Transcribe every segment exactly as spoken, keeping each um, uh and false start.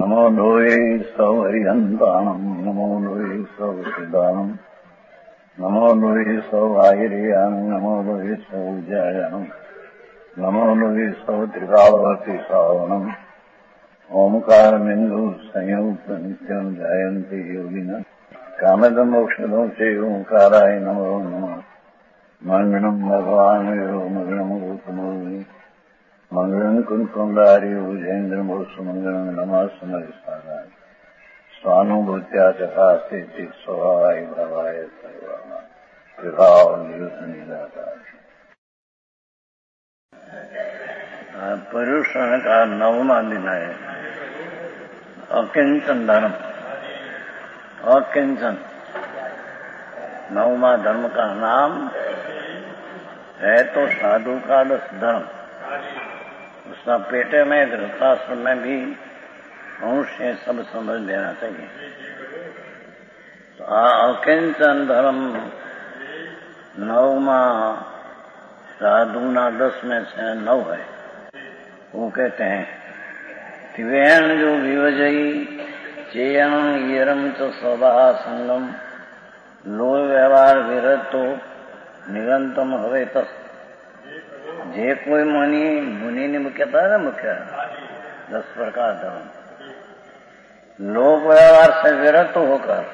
नमो लोये सौहरिहन्ताणम् नमो लोये सौसिदानम् नमो लोये सौभागिर्यानम् नमो लोये सौविजयानम् नमो लोये सौत्रिकावती सावनम् ओंकारमिन्दु संयुक्त नित्यम् जायन्ति योगिनः कामदमोक्षदं च ओंकाराय नमो नमः मङ्गलम् भगवान् यो मङ्गलम् गौतमोऽग्नि मंगलम कुंकुंडारी भुजेन्द्रमोसुमंगलम नमः समरिसाराय स्वानुभूत्या चकास्ते चित स्वभावाय भवाय सर्वाना विभाव निरुद्ध पर्युषण का नवमा दिन है। अकिंचन धर्म, अकिंचन नवमा धर्म का नाम है तो साधु का धर्म। उसका पेटे में गृहस्थाश्रम में भी अंश है, सब समझ लेना चाहिए। तो अकिंचन धर्म नवमा साधुना दस में से नौ है। वो कहते हैं तिवेण जो विवजयी चेयन येरम च स्वभाव संगम लो व्यवहार विरतो निरंतम हवे तस। जे कोई मुनि मुनि ने मुख्य था ना मुख्य दस प्रकार धर्म लोक व्यवहार से विरक्त होकर,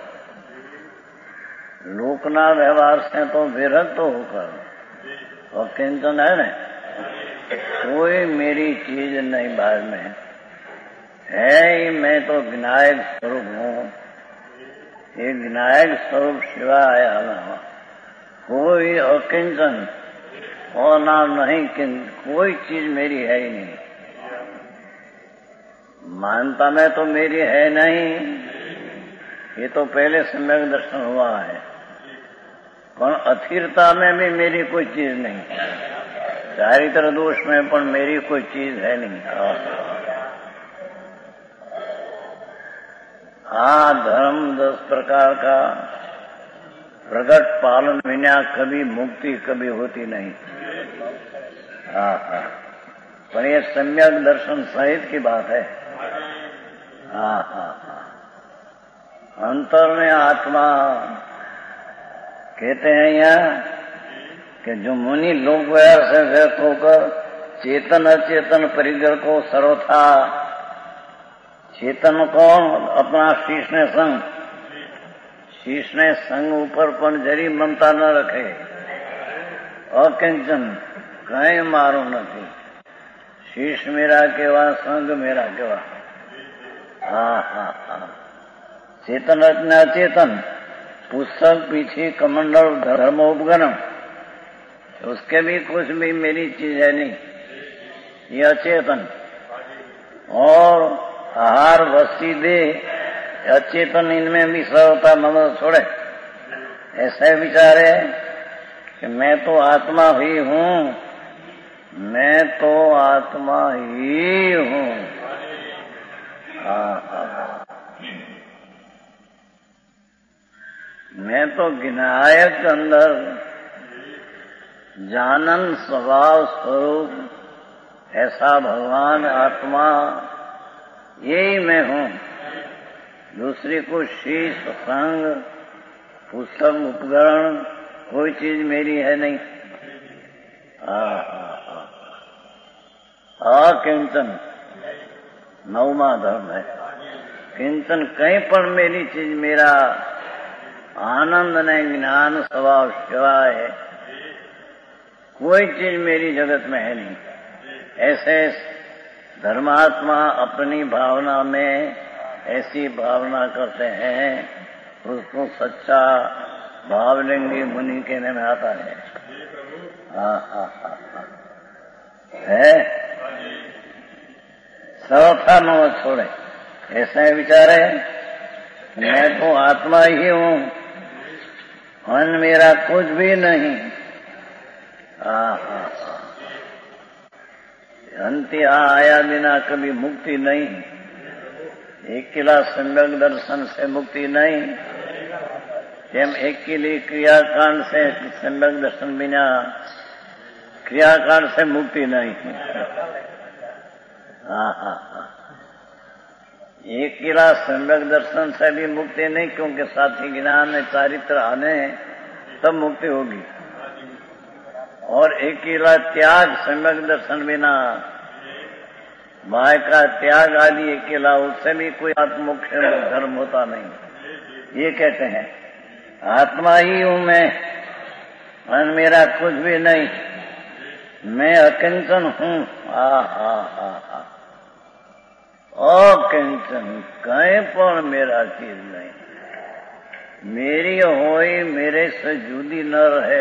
लोकना व्यवहार से तो विरक्त होकर और किंचन है न कोई मेरी चीज नहीं बाहर में है ही। मैं तो विनायक स्वरूप हूँ। ये विनायक स्वरूप शिवा आया ना कोई अकिंचन और नाम नहीं कि कोई चीज मेरी है ही नहीं। मानता में तो मेरी है नहीं, ये तो पहले सम्यक दर्शन हुआ है। पर अथिरता में भी मेरी कोई चीज नहीं, चारित्र दोष में पर मेरी कोई चीज है नहीं। हाँ, धर्म दस प्रकार का प्रगट पालन बिना कभी मुक्ति कभी होती नहीं। हाँ हाँ, पर ये सम्यक दर्शन सहित की बात है। हाँ हाँ हाँ, अंतर में आत्मा कहते हैं यहाँ कि जो मुनि लोक व्यवहार से व्यक्त होकर चेतन अचेतन परिग्रह को सर्वथा चेतन कौन अपना शीश ने संग शीश ने संग ऊपर पर जरी ममता न रखे। अकिंचन कहीं मारो नहीं, शीश मेरा केवा संग मेरा केवा। हाँ हाँ हाँ, चेतन अचेतन पुस्तक पीछे कमंडल धर्म उपगणम उसके भी कुछ भी मेरी चीज है नहीं, ये अचेतन। और आहार वसी दे अचेतन, इनमें भी सर्वता ममता छोड़े। ऐसे विचारे कि मैं तो आत्मा ही हूँ, मैं तो आत्मा ही हूँ। हाँ हाँ, मैं तो विनायक अंदर जानन स्वभाव स्वरूप ऐसा भगवान आत्मा यही मैं हूँ। दूसरी को शीश संग पुस्तक उपकरण कोई चीज मेरी है नहीं। अकिंचन नवमा धर्म है। किंचन कहीं पर मेरी चीज मेरा आनंद नहीं, ज्ञान स्वभाव शिवाय है, कोई चीज मेरी जगत में है नहीं। ऐसे धर्मात्मा अपनी भावना में ऐसी भावना करते हैं, उसको सच्चा भावलिंगी मुनि कहने में आता है। हाँ हाँ हाँ हाँ, है सर्वथा न छोड़े। ऐसे विचारे मैं तो आत्मा ही हूँ, मन मेरा कुछ भी नहीं। हाँ हाँ, अंत्य आया बिना कभी मुक्ति नहीं। एक किला सम्यक दर्शन से मुक्ति नहीं, જેમ એકેલી क्रियाकांड से सम्यक दर्शन बिना क्रियाकांड से मुक्ति नहीं। हाँ हाँ हाँ, एक किला सम्यक दर्शन से भी मुक्ति नहीं, क्योंकि साथी ज्ञान में चारित्र आने तब मुक्ति होगी। और एक किला त्याग सम्यक दर्शन बिना, माया का त्याग आदि एक किला, उससे भी कोई आत्मोक्ष धर्म होता नहीं। ये कहते हैं आत्मा ही हूं मैं और मेरा कुछ भी नहीं, मैं अकिंचन हूं। आ हा हा हा अकिंचन, कहीं पर मेरा चीज नहीं, मेरी होई मेरे से जुदी न रहे,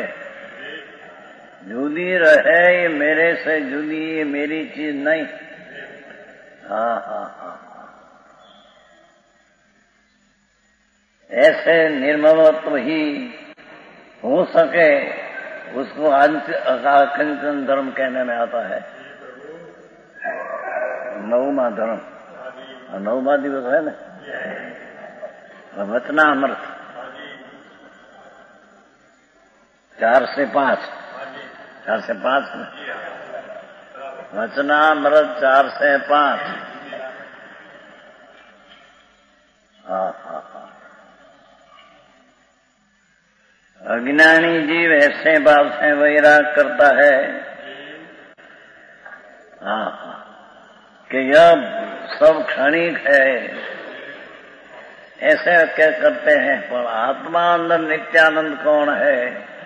जुदी रहे ये मेरे से जुदी, ये मेरी चीज नहीं। हा हा हा ऐसे निर्ममत्व ही हो सके, उसको अकिंचन धर्म कहने में आता है। नौमा धर्म, नौमा दिवस है ना, वचनामृत चार से पांच, चार से पांच में वचनामृत चार से पांच। हाँ हाँ हाँ अज्ञानी जीव ऐसे भाव से वैराग करता है हाँ हाँ कि यह सब क्षणिक है, ऐसे क्या करते हैं। पर आत्मा अंदर नित्यानंद कौन है?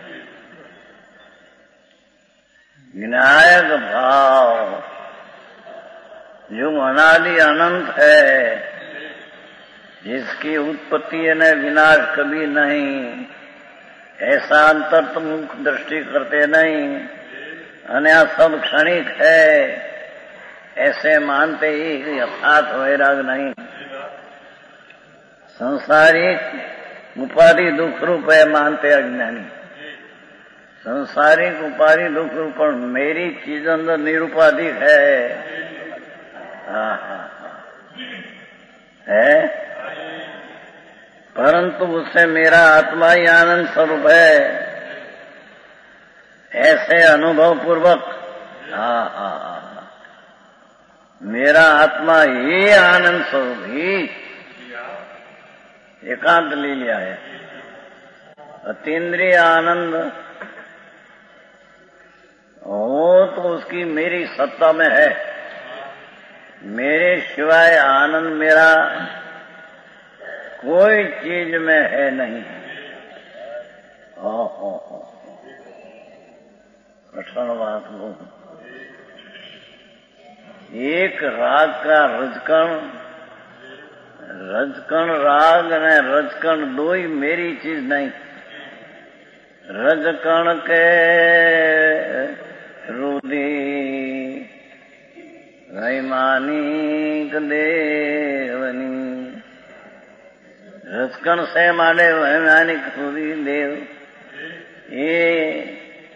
विनायक भाव जो अनादि अनंत है, जिसकी उत्पत्ति न विनाश कभी नहीं, ऐसा अंतर्मुख दृष्टि करते नहीं, अन्य सब क्षणिक है, ऐसे मानते ही यथार्थ वैराग नहीं। संसारिक उपाधि दुख रूप है मानते अज्ञानी, संसारिक उपाधि दुख रूप, पर मेरी चीज अंदर निरुपाधिक है। हाँ हाँ है, परंतु उससे मेरा आत्मा ही आनंद स्वरूप है, ऐसे अनुभव पूर्वक हाँ हाँ हाँ मेरा आत्मा ही आनंद स्वरूप ही एकांत ले लिया है। अतीन्द्रिय आनंद हो तो उसकी मेरी सत्ता में है, मेरे सिवाय आनंद मेरा कोई चीज में है नहीं। ओहो कठिन बात हो। एक राग का रजकण, रजकण राग ने रजकण दो ही मेरी चीज नहीं। रजकण के रुदि वैमानिक देवनी, रजकण से माने वैमानिक रुदि देव, ये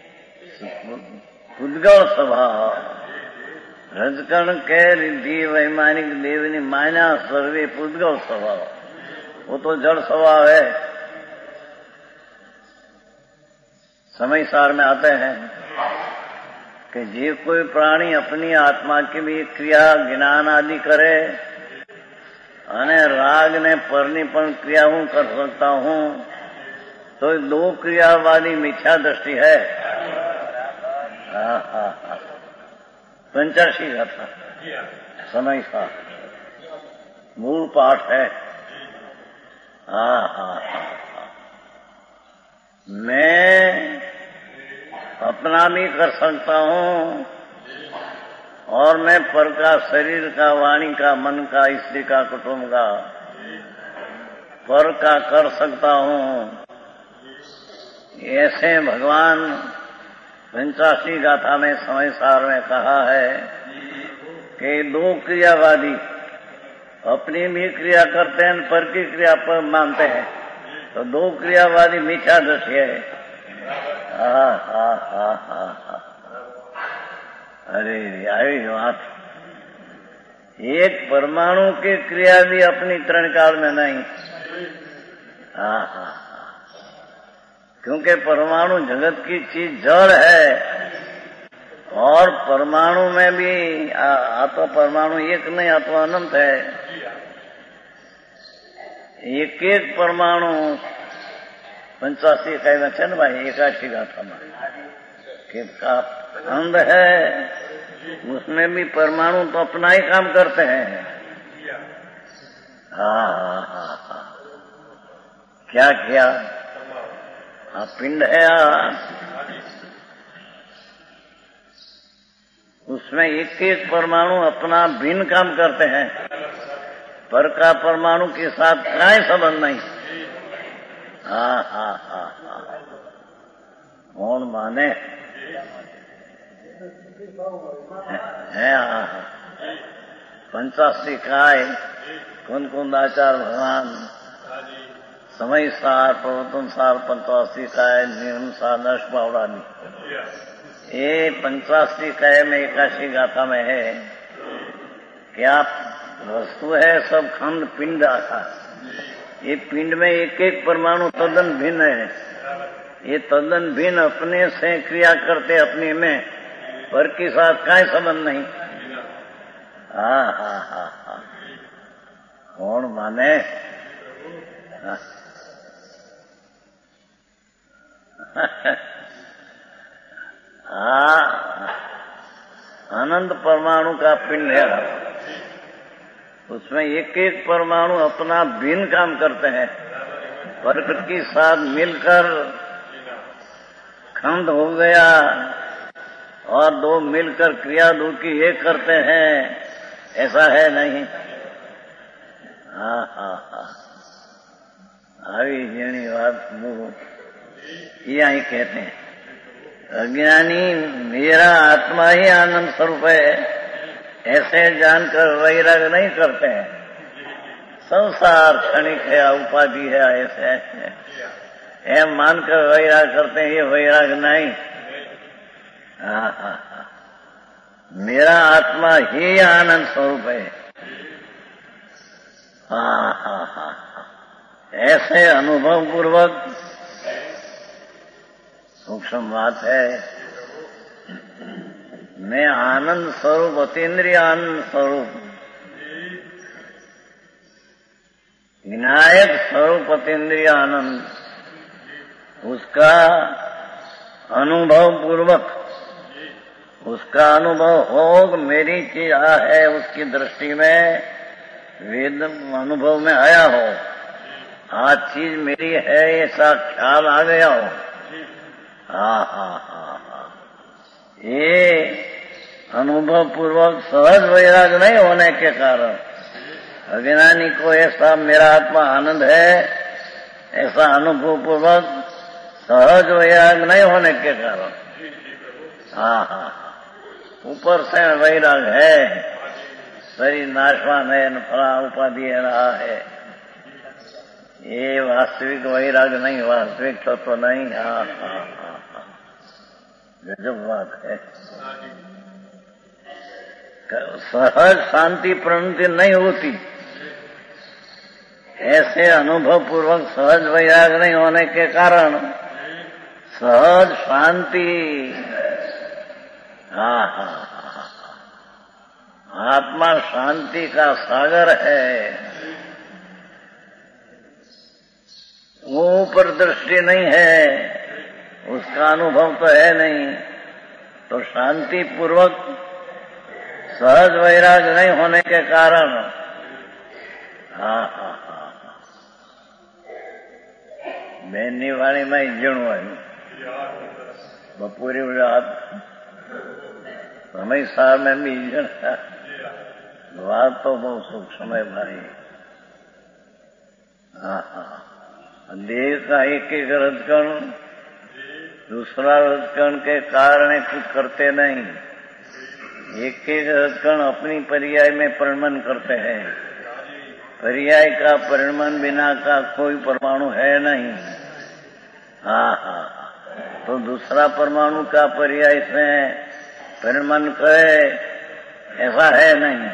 उद्गल स्वभाव। रजकण के रिद्धि वैमानिक देवनी माया सर्वे पुद्गल स्वभाव, वो तो जड़ स्वभाव है। समय सार में आते हैं कि जे कोई प्राणी अपनी आत्मा की भी क्रिया ज्ञान आदि करे, अने राग ने परनिपण क्रिया हूं कर सकता हूं, तो दो क्रियावादी मिथ्या दृष्टि है। हाँ हाँ हाँ पंचाशी गाथा समय सार मूल पाठ है। हाँ हाँ हाँ मैं अपना भी कर सकता हूँ, और मैं पर का, शरीर का, वाणी का, मन का, स्त्री का, कुटुंब का पर का कर सकता हूँ। ऐसे भगवान पंचाशी गाथा में समय सार में कहा है कि दो क्रियावादी अपनी भी क्रिया करते हैं, पर की क्रिया पर मानते हैं, तो दो क्रियावादी मिथ्या दृष्टि है। हा हा हा हा हा अरे आई बात, एक परमाणु की क्रिया भी अपनी तरण काल में नहीं। हा हा क्योंकि परमाणु जगत की चीज जड़ है, और परमाणु में भी आत्मा परमाणु एक नहीं, आत्मा अनंत है। एक एक परमाणु पंचासी इकाई में है ना भाई, एकाशी गाथा में कि का अंध है, उसमें भी परमाणु तो अपना ही काम करते हैं। हाँ हाँ हाँ हाँ, क्या किया? हाँ, पिंड है, उसमें एक एक परमाणु अपना भिन्न काम करते हैं, पर का परमाणु के साथ कोई संबंध नहीं। हाँ हाँ हाँ हाँ, कौन माने है? हाँ हाँ, पंचासी काय कुंद कुंदाचार भगवान समय सार प्रवर्तन सार पंचासी काय नियम सार नश बावड़ानी, ये पंचासी काय में एकाशी गाथा में है। क्या वस्तु है? सब खंड पिंड आका, ये पिंड में एक एक परमाणु तद्दन भिन्न है। ये तद्दन भिन्न अपने से क्रिया करते अपने में, पर के साथ कोई संबंध नहीं। हाँ हाँ हाँ हाँ, कौन माने? हाँ। हाँ, अनंत परमाणु का पिंड है, उसमें एक एक परमाणु अपना भिन्न काम करते हैं, प्रकृति के साथ मिलकर खंड हो गया और दो मिलकर क्रिया दो की एक करते हैं, ऐसा है नहीं। हाँ हाँ हाँ, આવી જેની વાત ये અહીં कहते हैं, अज्ञानी मेरा आत्मा ही आनंद स्वरूप है ऐसे जानकर वैराग नहीं करते हैं। संसार क्षणिक है, उपाधि है, ऐसे ऐसे एम मानकर वैराग करते हैं, ये वैराग नहीं। हाँ हाँ हाँ, मेरा आत्मा ही आनंद स्वरूप है। हाँ हाँ हाँ, ऐसे अनुभव पूर्वक सूक्ष्म बात है। मैं आनंद स्वरूप, अतीन्द्रिय आनंद स्वरूप, विनायक स्वरूप अतीन्द्रिय आनंद, उसका अनुभव पूर्वक, उसका अनुभव हो मेरी चीज है, उसकी दृष्टि में वेद अनुभव में आया हो, आज चीज मेरी है ऐसा ख्याल आ गया हो। हाँ हाँ हाँ हाँ, ये अनुभव पूर्वक सहज वैराग नहीं होने के कारण अज्ञानी को ऐसा मेरा आत्मा आनंद है ऐसा अनुभव पूर्वक सहज वैराग नहीं होने के कारण, हाँ हाँ, ऊपर से वैराग है, शरीर नाशवान है, न फला उपाधि है रहा है, ये वास्तविक वैराग नहीं, वास्तविक तत्व नहीं। हाँ हाँ हाँ हाँ, गजब बात है। सहज शांति प्रणति नहीं होती, ऐसे अनुभव पूर्वक सहज वैराग नहीं होने के कारण सहज शांति, हाँ हाँ हाँ, आत्मा शांति का सागर है, वो ऊपर दृष्टि नहीं है, उसका अनुभव तो है नहीं, तो शांति पूर्वक सहज वैराग नहीं होने के कारण, हाँ हाँ हाँ, બેનની વાણીમાં ઈજણું આવ્યું બપોરે રાત समय सार में भी ईजन बात तो बहुत सूक्ष्म है भाई। हाँ हाँ, देह का एक एक रजकण दूसरा रजकण के कारण कुछ करते नहीं, एक एक रजकण अपनी पर्याय में परिणमन करते हैं, पर्याय का परिणमन बिना का कोई परमाणु है नहीं। हाँ हाँ, तो दूसरा परमाणु का पर्याय से परिणमन करे ऐसा है नहीं।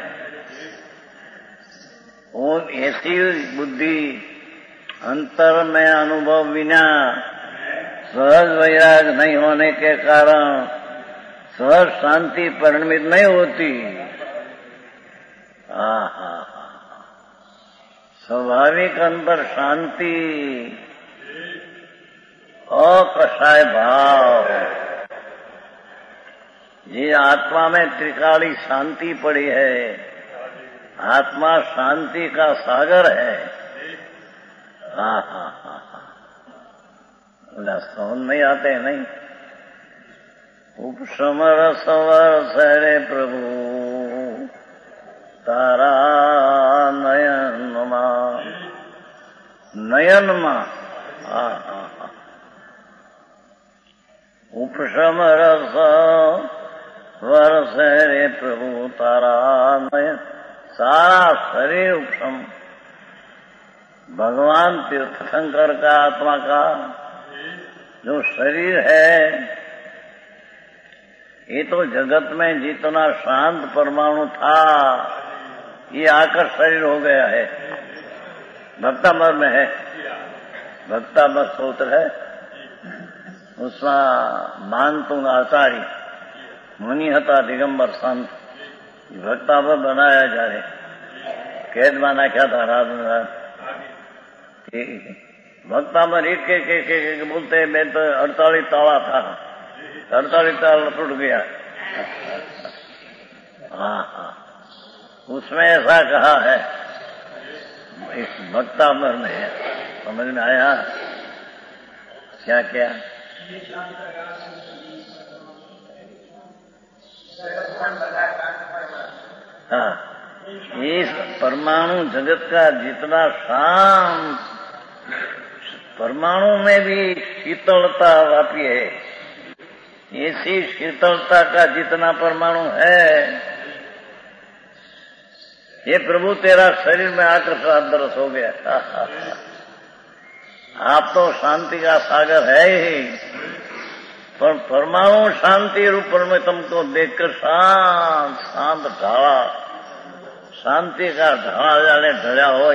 वो ऐसी बुद्धि अंतर में अनुभव बिना सहज वैराग नहीं होने के कारण सहज शांति परिणमित नहीं होती। हाँ हाँ हाँ, स्वाभाविक अंतर शांति अकषाय भाव, ये आत्मा में त्रिकाली शांति पड़ी है। आत्मा शांति का सागर है। हा हा हा हा समझ नहीं आते नहीं। उपशमर सवर सरे प्रभु तारा नयन मा, नयन मा, हा हा हा उपशमर सवर सरे प्रभु तारा नयन, सारा शरीर उपशम। भगवान तीर्थंकर का आत्मा का जो शरीर है, ये तो जगत में जितना शांत परमाणु था, ये आकर शरीर हो गया है। भक्तामर में है, भक्तामर सूत्र है, उसमें मानतुंग आचार्य मुनि हता दिगंबर संत भक्तामर बनाया जा रहे। कैद माना क्या था रात में रात भक्तामर एक एक एक एक बोलते। मैं तो अड़तालीस ताला था, अड़तालीस ताला टूट गया। हाँ हाँ उसमें ऐसा कहा है, इस भक्तामर में समझ में आया क्या क्या? हाँ, इस परमाणु जगत का जितना शांत, परमाणु में भी शीतलता व्यापी है। ऐसी शीतलता का जितना परमाणु है, ये प्रभु तेरा शरीर में आकर सादरस हो गया। आप तो शांति का सागर है ही, पर परमाणु शांति रूप में तुमको देखकर शांत शांत ढाला, शांति का ढाला जाने ढला हो।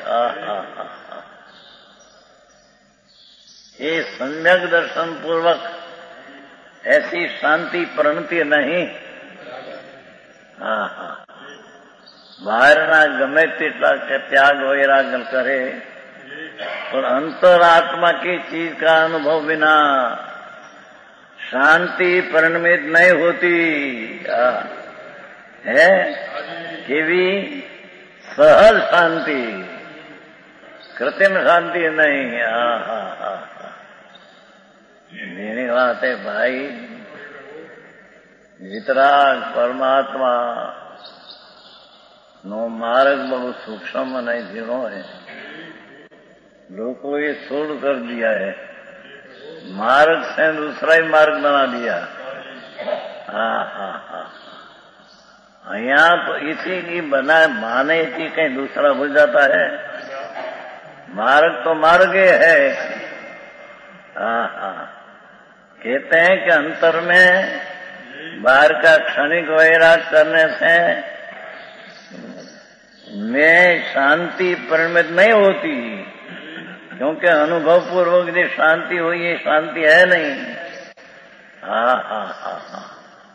ये सम्यक दर्शन पूर्वक ऐसी शांति प्रणति नहीं। हाँ हाँ બહારના ગમે તેટલા त्याग वैराग्य करे, पर अंतरात्मा की चीज का अनुभव बिना शांति परिणमित नहीं होती है। केवी सहज शांति, कृत्रिम शांति नहीं। हाँ हाँ हाँ मेरी बात है भाई, वितराग परमात्मा नो मार्ग बहुत सूक्ष्म नहीं जीरो है। लोग को ये छोड़ कर दिया है, मार्ग से दूसरा ही मार्ग बना दिया। हाँ हाँ हाँ यहाँ तो इसी की बनाए माने थी, कहीं दूसरा हो जाता है। मार्ग तो मार्ग है। हाँ हाँ कहते हैं कि अंतर में बाहर का क्षणिक वैराग करने से में शांति परिणमित नहीं होती, क्योंकि अनुभव पूर्वक जो शांति हुई ये शांति है नहीं। हाँ हाँ हाँ हाँ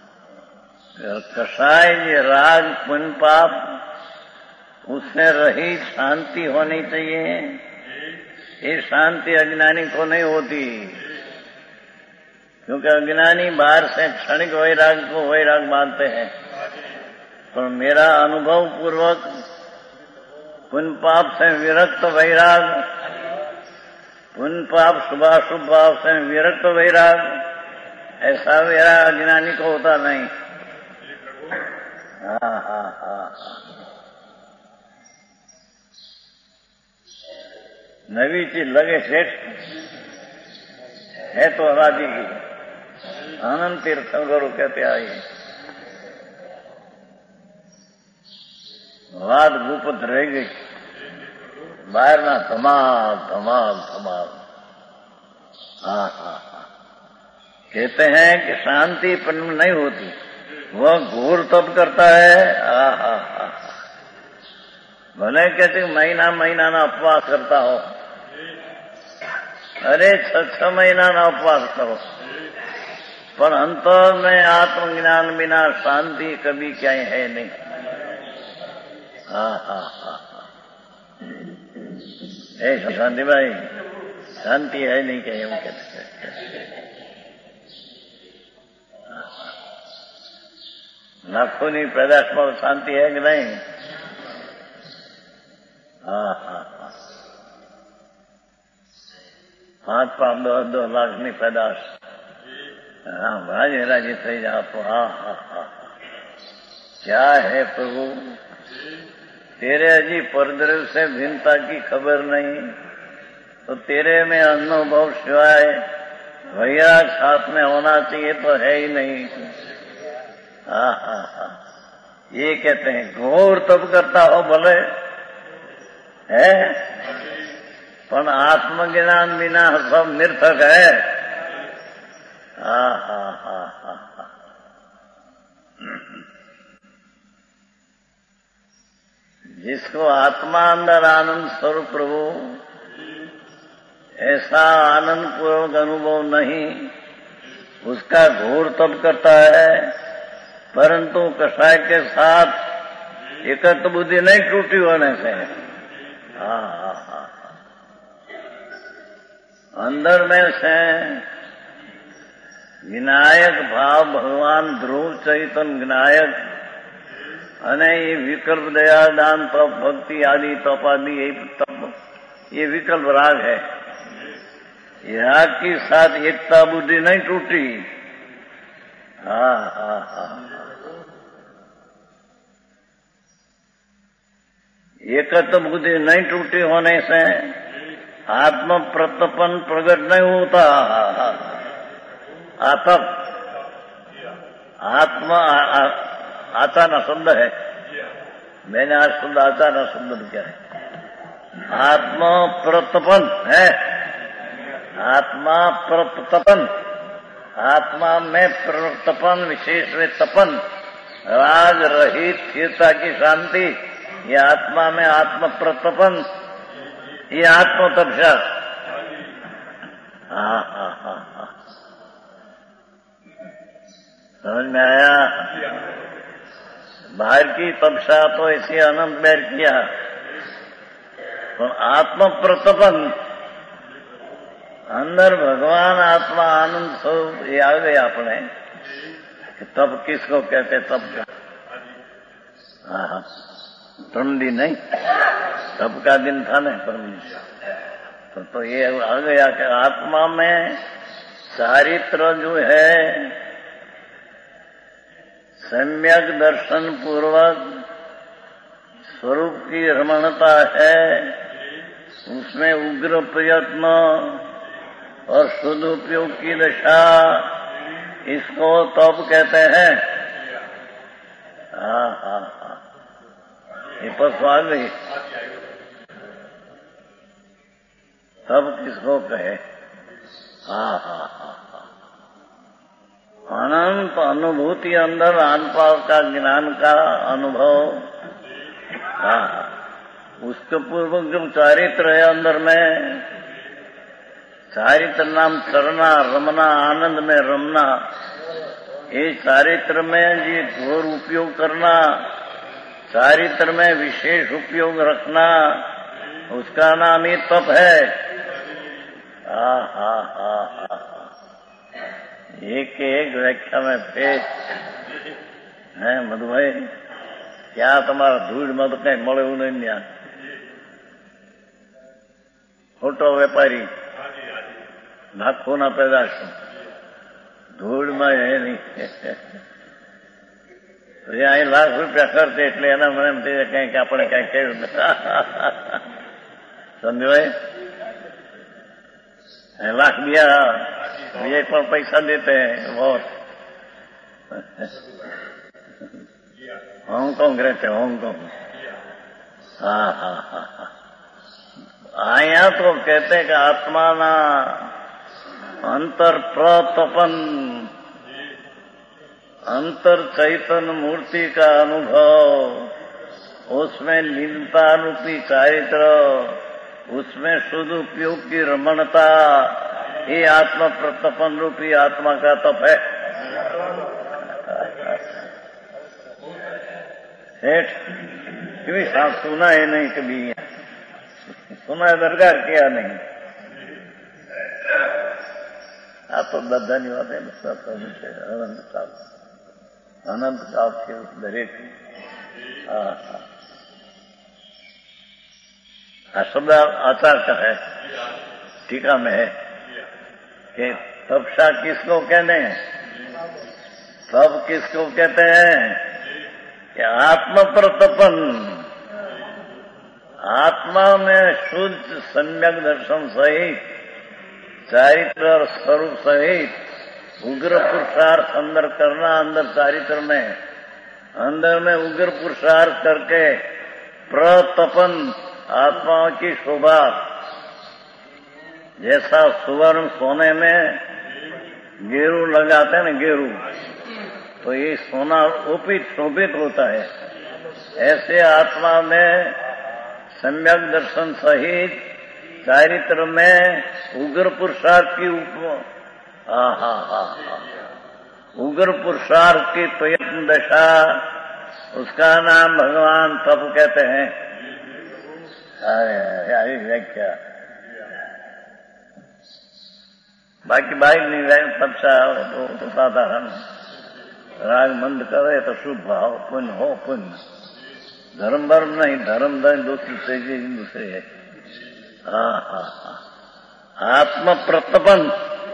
कषाय ये राग पुण्य पाप उससे रहित शांति होनी चाहिए। ये शांति अज्ञानी को नहीं होती, क्योंकि अज्ञानी बाहर से क्षणिक वैराग को वैराग मानते हैं। तो मेरा अनुभव पूर्वक पुण्य पाप से विरक्त वैराग, पुण्य पाप शुभाशुभ भाव से विरक्त वैराग, ऐसा मेरा अज्ञानी को होता नहीं। हाँ हाँ हाँ नवी चीज लगे सेठ है तो राजी की आनंद तीर्थ गुरु कहते आइए। વાત ગુપત રહી ગઈ, બહારના ધમાલ ધમાલ ધમાલ। हाँ हाँ हाँ कहते हैं कि शांति परिणम नहीं होती, वह घोर तप करता है। हाँ हाँ हाँ भले कहते महीना महीना ना उपवास करता हो, अरे छह छह महीना ना उपवास करो, पर अंतर में आत्मज्ञान बिना शांति कभी क्या है नहीं। हाँ हाँ हाँ हाँ એ શાંતિભાઈ શાંતિ है नहीं કે એવું કે લાખોની પેદાશમાં શાંતિ है કે નહીં? હા હા હા પાંચ પાંચ દસ દસ લાખની પેદાશ हाँ राजे राजे થઈ जाओ तो हाँ हाँ हाँ क्या है प्रभु तेरे अजी परद्रव से भिन्नता की खबर नहीं तो तेरे में अनुभव सिवाय वैराग साथ में होना चाहिए तो है ही नहीं। हाँ हाँ हाँ ये कहते हैं घोर तप करता हो भले है पर आत्मज्ञान बिना सब निर्थक है। हाँ हाँ हाँ हाँ हाँ जिसको आत्मा अंदर आनंद स्वरूप प्रभु ऐसा आनंद पूर्वक अनुभव नहीं उसका घोर तप करता है परंतु कषाय के साथ एकत्र बुद्धि नहीं टूटी होने से। हाँ हाँ हाँ अंदर में से विनायक भाव भगवान ध्रुव चैतन्य विनायक अने ये विकल्प दया दान तप भक्ति आदि तप आदि ये तप ये विकल्प राग है। राग के साथ एकता बुद्धि नहीं टूटी। हाँ हाँ हाँ एकत्र बुद्धि नहीं टूटी होने से आत्म प्रतपन प्रकट नहीं होता। आतप आत्मा आता ना शब्द है मैंने आज शब्द आता ना शब्द क्या है आत्मा प्रतपन है आत्मा प्रतपन आत्मा में प्रतपन विशेष में तपन राग रहित स्थिरता की शांति ये आत्मा में आत्म प्रतपन ये आत्म तपसा। हाँ हाँ हाँ हाँ समझ में आया? बाहर की तपसा तो ऐसी अनंत बैर किया तो आत्म प्रतपन अंदर भगवान आत्मा आनंद स्वरूप ये आ गए अपने कि तब किसको कहते तब का। हाँ परम दिन नहीं तब का दिन था नहीं परम दिन तो, तो ये आ गया कि आत्मा में चारित्र जो है सम्यक दर्शन पूर्वक स्वरूप की रमणता है उसमें उग्र प्रयत्न और सदुपयोग की दशा इसको तप कहते हैं। हाँ हाँ हाँ ये पशु आ गई तब किसको कहे? हाँ हाँ हाँ अनंत अनुभूति अंदर आनपाल का ज्ञान का अनुभव। हाँ उसके पूर्वक जो चारित्र है अंदर में चारित्र नाम चरना रमना आनंद में रमना ये चारित्र में ये घोर उपयोग करना चारित्र में विशेष उपयोग रखना उसका नाम ही तप है। हाँ हाँ हाँ हाँ एक एक व्याख्या में पेश है मधुभाई क्या તમારા ધૂળ માં તો કઈ મળે એવું નહીં ત્યાં ખોટો વેપારી લાખોના પેદાશ ધૂળમાં એ નહીં અહીં લાખ રૂપિયા ખર્ચે એટલે એના મને એમ થઈ જાય કંઈક આપણે કઈ કહ્યું સમજવાય लाख दिया ये पर पैसा देते हैं बहुत हांगकांग रहते हांगकांग। हाँ हाँ हाँ हाँ आया तो कहते हैं कि आत्मा ना अंतर प्रतपन अंतर चैतन्य मूर्ति का अनुभव उसमें लीनता रूपी चारित्र उसमें शुद्ध उपयोग की रमणता ये आत्मा प्रतपन रूपी आत्मा का तप है। सेठ कभी साफ सुना है नहीं कभी सुना दरगाह किया नहीं। આ તો બધાની વાત એમ સાચી છે. અનંત કાળ अनंत काल के दरेक शब्द आचार का है, टीका में है कि तपसा किसको कहते हैं? तप किसको कहते हैं? कि आत्म प्रतपन, आत्मा में शुद्ध सम्यक दर्शन सहित, चारित्र और स्वरूप सहित उग्र पुरुषार्थ अंदर करना, अंदर चारित्र में, अंदर में उग्र पुरुषार्थ करके प्रतपन आत्माओं की शोभा, जैसा सुवर्ण सोने में गेरू लगाते हैं ना, गेरू, तो ये सोना उपित शोभित होता है, ऐसे आत्मा में सम्यक दर्शन सहित चारित्र में उग्र पुरुषार्थ की उप हा हा हा उग्र पुरुषार्थ की प्रयत्न दशा, उसका नाम भगवान तप कहते हैं। अरे व्याख्या बाकी बाइक नहीं रहे, तपसा तो, तो साधारण राग मंद करे तो शुभ भाव, पुण्य हो पुण्य, धर्म वर्म नहीं, धर्म धर्म दूसरी से दूसरे है। हाँ हाँ हाँ आत्म प्रतपन,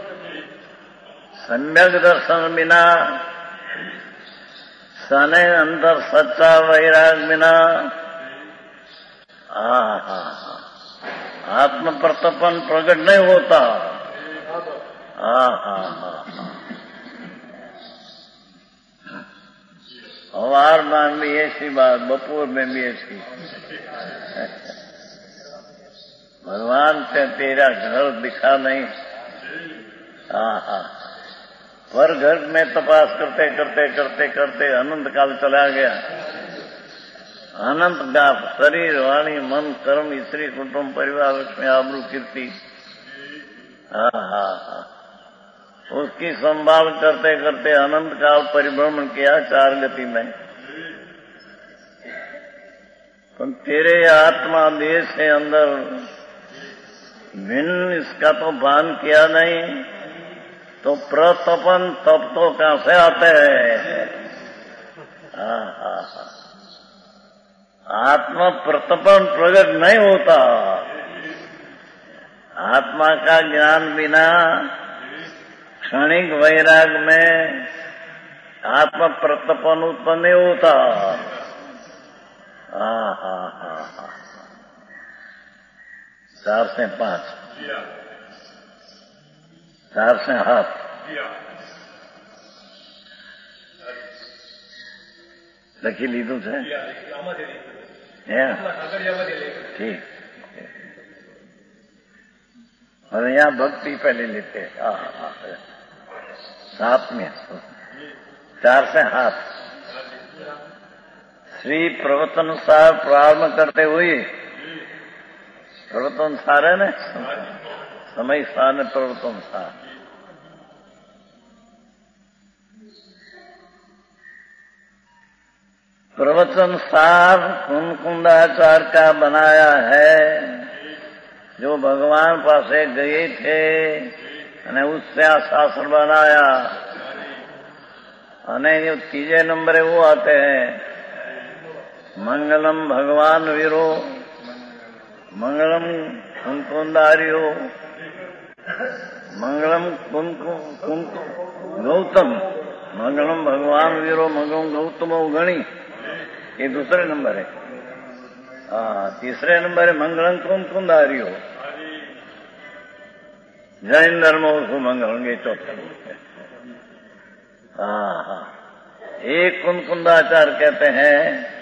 सम्यक दर्शन बिना, सने अंदर सच्चा वैराग बिना, हा हा आत्म प्रतपन प्रकट नहीं होता। हा हा हा अवार में भी ऐसी बात, बपोर में भी ऐसी। भगवान से तेरा घर दिखा नहीं। हा हा पर घर में तपास करते करते करते करते अनंत काल चला गया। अनंत का शरीर, वाणी, मन, कर्म, स्त्री, कुटुंब, परिवार, लक्ष्मी, आबरू, कीर्ति, हा हा हा उसकी संभाल करते करते अनंत काल परिभ्रमण किया चार गति में। तो तेरे आत्मा देह से अंदर भिन्न इसका तो भान किया नहीं, तो प्रतपन तप तो कहां से आते हैं? हा हा हा आत्मा प्रतपन प्रकट नहीं होता। आत्मा का ज्ञान बिना क्षणिक वैराग में आत्मा प्रतपन उत्पन्न नहीं होता। हा हा हा हा चार से पांच, चार से हाथ, લખી લીધું છે? ठीक। और यहाँ भक्ति पहले लेते हैं। सात में चार से हाथ श्री प्रवचनसार प्रारंभ करते हुए, प्रवचनसार है ना, समय सार ने प्रवचनसार, प्रवचन सार कुंकुंदाचार का बनाया है, जो भगवान पासे गए थे અને उससे शास्त्र बनाया। અને जो तीजे नंबर वो आते हैं, मंगलम भगवान वीरो, मंगलम कुंकुंदारियो, मंगलम कुंकु कुंकु गौतम, मंगलम भगवान वीरो, मंगलम गौतम गणी, ये दूसरे नंबर है। हाँ तीसरे नंबर है मंगलम कुंकुंदारियो, जैन धर्म उसको मंगलम, ये चौथा है। हाँ हाँ एक कुंकुंदाचार कहते हैं।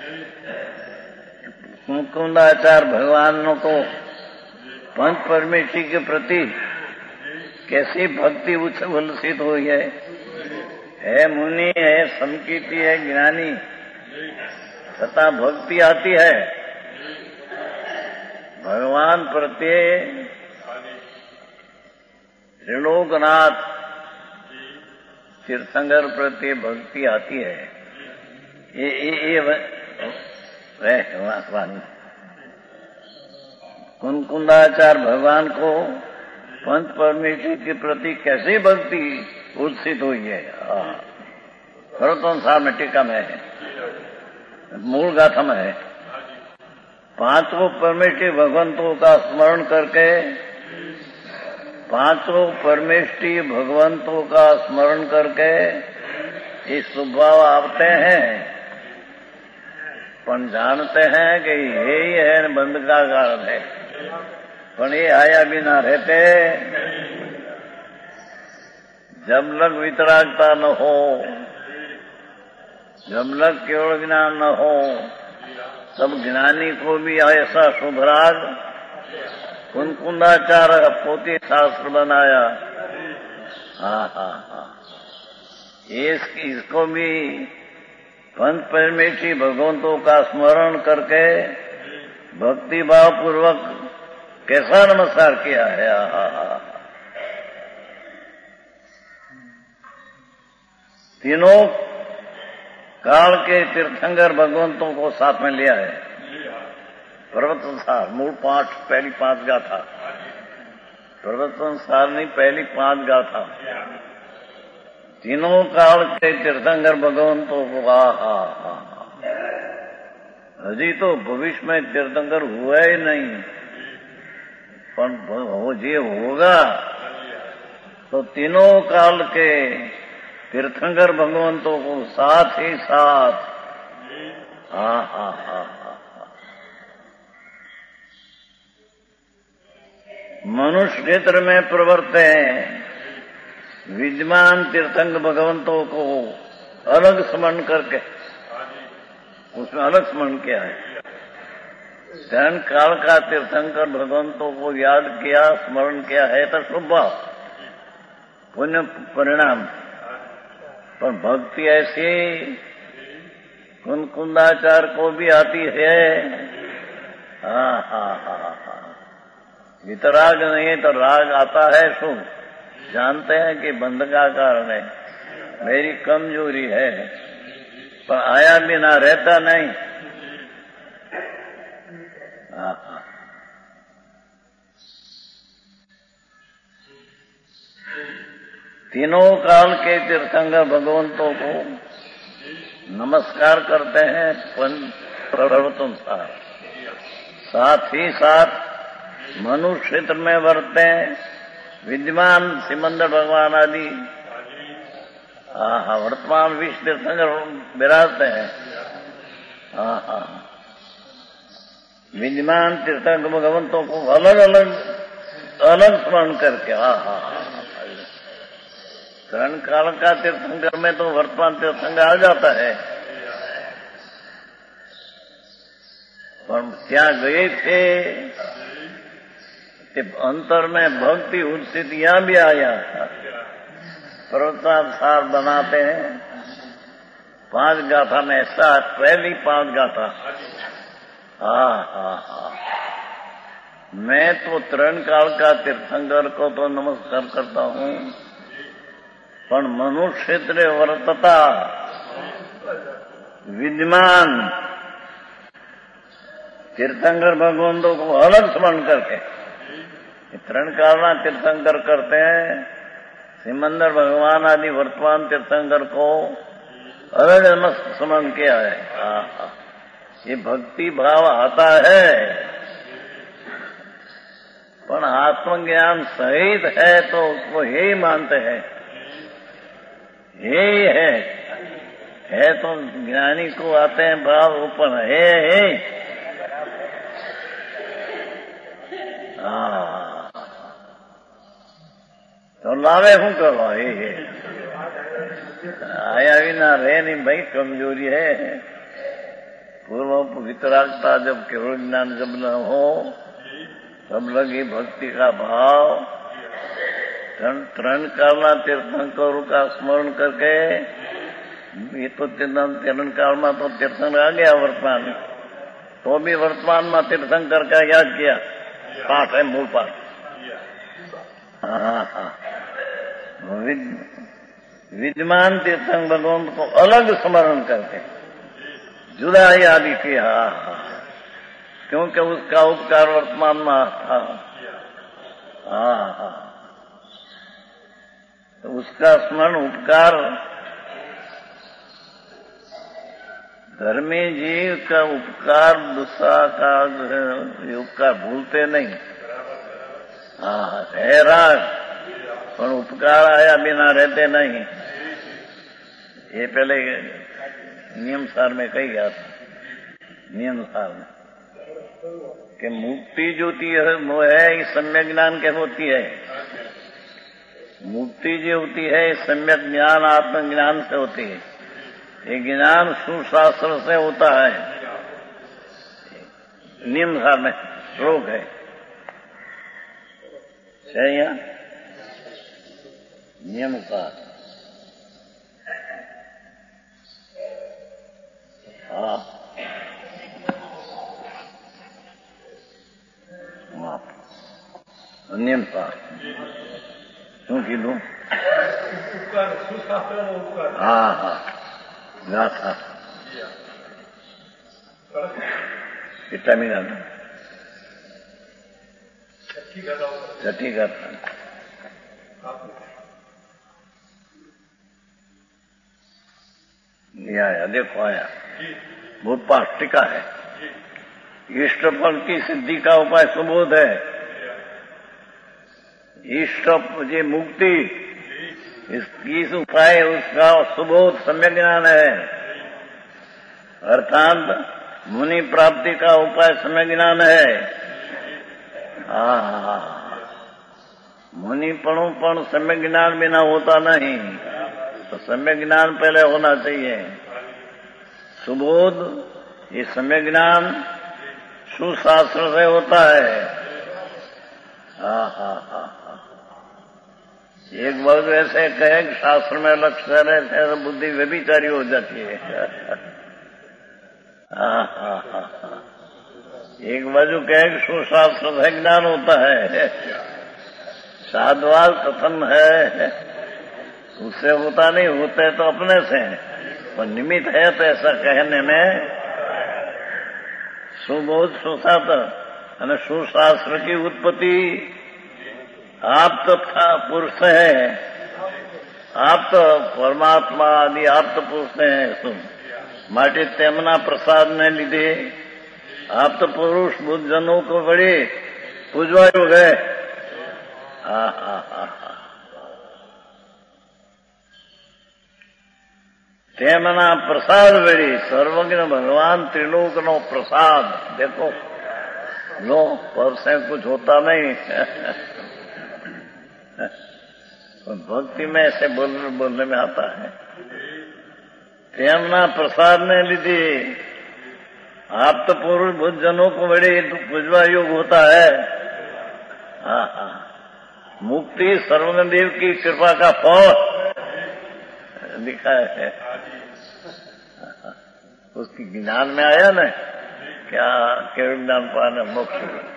कुंकुंदाचार भगवानों को पंच परमेश्वरी के प्रति कैसी भक्ति उच्छ्वसित हुई है। है मुनि, है संकीर्ति, है ज्ञानी, तथा भक्ति आती है भगवान प्रत्यय। त्रिलोकनाथ तीर्थंकर प्रति भक्ति आती है। ये ये ये वाणी कुंकुंदाचार्य भगवान को पंच परमेश्वर के प्रति कैसी भक्ति उत्सित हुई है। सर्वतंसार में टीका में है, मूल गाथा में है। पांचों परमेष्टि भगवंतों का स्मरण करके, पांचों परमेष्टि भगवंतों का स्मरण करके ये स्वभाव आते हैं, पर जानते हैं कि यही है बंद का कारण है, पर ये आया भी ना रहते। जब लग वितरागता न हो, जब लग केवल ज्ञान न हो, तब ज्ञानी को भी ऐसा शुभराग कुंकुंदाचार्य पोती शास्त्र बनाया। हाँ हाँ हाँ, इस, इसको भी पंच परमेष्टि भगवंतों का स्मरण करके भक्ति भाव पूर्वक कैसा नमस्कार किया है। हाँ हाँ, तीनों काल के तीर्थंकर भगवंतों को साथ में लिया है। पर्वत संसार मूल पांच, पहली पांच गाथा, पर्वत संसार नहीं पहली पांच गाथा, तीनों काल के तीर्थंकर भगवंतों को। हा हा हा, हजी तो भविष्य में तीर्थंकर हुआ ही नहीं, पर हो जे होगा तो तीनों काल के तीर्थंकर भगवंतों को साथ ही साथ। हा हा हा हा, मनुष्य क्षेत्र में प्रवर्ते विद्यमान तीर्थंकर भगवंतों को अलग स्मरण करके, उसमें अलग स्मरण किया है। धन काल का तीर्थंकर भगवंतों को याद किया, स्मरण किया है तो शुभ पुण्य परिणाम। पर भक्ति ऐसी कुंकुंदाचार्य को भी आती है। हाँ हाँ हाँ हाँ, वितराग नहीं तो राग आता है। शुभ जानते हैं कि बंध का कारण है, मेरी कमजोरी है, पर आया बिना रहता नहीं। हाँ हाँ, तीनों काल के तीर्थंकर भगवंतों को नमस्कार करते हैं पर्वतों। साथ ही साथ मनुष्य क्षेत्र में वर्तते विद्यमान सिमंदर भगवान आदि। हाँ, वर्तमान विश्व तीर्थंकर विराजते हैं। हाँ हाँ, विद्यमान तीर्थंकर भगवंतों को अलग अलग अलग स्मरण करके। हाँ हाँ, करण काल का तीर्थंकर में तो वर्तमान तीर्थंकर आ जाता है, पर क्या गए थे कि अंतर में भक्ति उत्सित यहां भी आया। पर्वतासार बनाते हैं पांच गाथा में, ऐसा पहली पांच गाथा। हाँ हाँ हाँ, मैं तो तरण काल का तीर्थंकर को तो नमस्कार करता हूँ, पर मनुष्य क्षेत्र वर्तता विद्यमान तीर्थंकर भगवंतों को अलग स्मरण करके तरण कालना तीर्थंकर करते हैं, सिमंदर भगवान आदि वर्तमान तीर्थंकर को अलग अलग स्मरण किया है। हाँ, ये भक्ति भाव आता है, पर आत्मज्ञान सहित है तो उसको यही मानते हैं, यही है है तो ज्ञानी को आते हैं भाव ऊपर है है। हाँ, तो लावे हूं करो, हे हे आया भी ना रहे नहीं भाई, कमजोरी है। पूर्व वितरागता जब केवल ज्ञान जब न हो, तब लगी भक्ति का भाव। तरण कालना तीर्थंकरों का स्मरण करके, ये तो तरण काल में तो तीर्थंकर आ गया वर्तमान, तो भी वर्तमान में तीर्थंकर का याद किया। पाठ है, मूल पाठ। हाँ हाँ, विद्यमान तीर्थंकर भगवंत को अलग स्मरण करके जुदा याद किया। क्योंकि उसका उपकार वर्तमान में था। हाँ हाँ, तो उसका स्मरण उपकार धर्मी जीव का उपकार दूसरा का ये उपकार भूलते नहीं। हाँ है राग पर उपकार आया बिना रहते नहीं। ये पहले नियम सार में कही गया था, नियम सार में कि मुक्ति जो होती है वो है इस सम्यक ज्ञान के होती है। मुक्ति जो होती है इस सम्यक ज्ञान आत्मज्ञान से होती है। ये ज्ञान सुशास्त्र से होता है। नियम सार में श्लोक है सही है, नियम सार। हाँ नियम सार શું કીધું? હા હા ગાથા કેટલા મહિના છઠ્ઠી ગાથા आया, देखो आया, बहुत पाठ टिका है। इष्ट फल की सिद्धि का उपाय सुबोध है। इष्ट ये मुक्ति इसकी उपाय उसका सुबोध सम्यक ज्ञान है। अर्थात मुनि प्राप्ति का उपाय सम्यक ज्ञान है। हाँ मुनि पणु पण सम्यक ज्ञान बिना होता नहीं, तो सम्यक ज्ञान पहले होना चाहिए। सुबोध ये सम्यक ज्ञान सुशास्त्र से होता है। हाँ हाँ हाँ हाँ एक वर्ग ऐसे कहे कि शास्त्र में लक्ष्य रहते तो बुद्धि व्यभिचारी हो जाती है। हाँ हाँ हाँ हाँ एक बाजू कहे कि सुशास्त्र से ज्ञान होता है, साधवाल कथन है उससे होता नहीं, होते तो अपने से, और निमित्त है तो ऐसा कहने में सुबोध सुशास्त्र और सुशास्त्र की उत्पत्ति आप तो था पुरुष है, आप तो परमात्मा आदि आप तो पुरुष हैं सुन माटे तेमना प्रसाद ने लीधे आप तो पुरुष बुद्ध जनों को बड़े पूजवा हो गए। हा हा हा हा तेमना प्रसाद वेड़ी सर्वज्ञ भगवान त्रिलोक नो प्रसाद। देखो लो पर से कुछ होता नहीं। भक्ति में ऐसे बोलने बोलने में आता है। तेमना प्रसाद ने लीधी आप तो पुरुष बुद्ध जनों को बड़े पूजवा योग होता है। हाँ हाँ मुक्ति सर्वज्ञ देव की कृपा का फल लिखा है। उसकी ज्ञान में आया न क्या केवल ज्ञान पाना मोक्ष।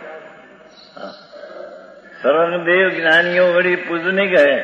सर्वज्ञ देव ज्ञानियों बड़ी पूजनिक है।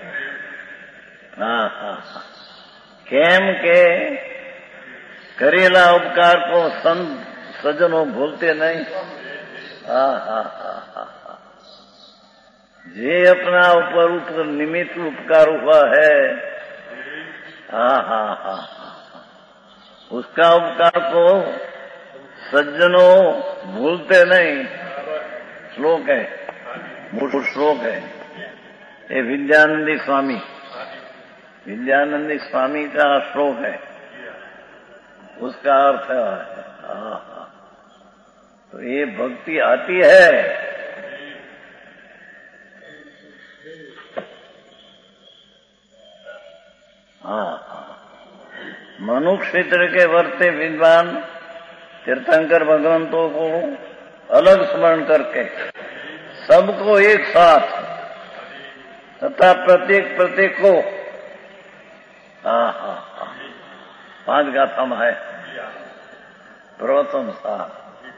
हाँ हाँ हाँ केम के करेला उपकार को संत सज्जनों भूलते नहीं। हाँ हाँ हाँ हाँ हाँ जे अपना ऊपर ऊपर निमित्त उपकार हुआ है। हाँ हाँ हाँ हाँ उसका उपकार को सज्जनों भूलते नहीं। श्लोक है, मूल श्लोक है। ये विद्यानंदी स्वामी विद्यानंदी स्वामी का श्लोक है, उसका अर्थ है। हाँ हाँ तो ये भक्ति आती है। हाँ हाँ मनुष्य क्षेत्र के वर्ते विद्वान तीर्थंकर भगवंतों को अलग स्मरण करके सबको एक साथ तथा प्रत्येक प्रत्येक को हाँ हाँ हाँ पांच गाथाम है प्रवचन साथ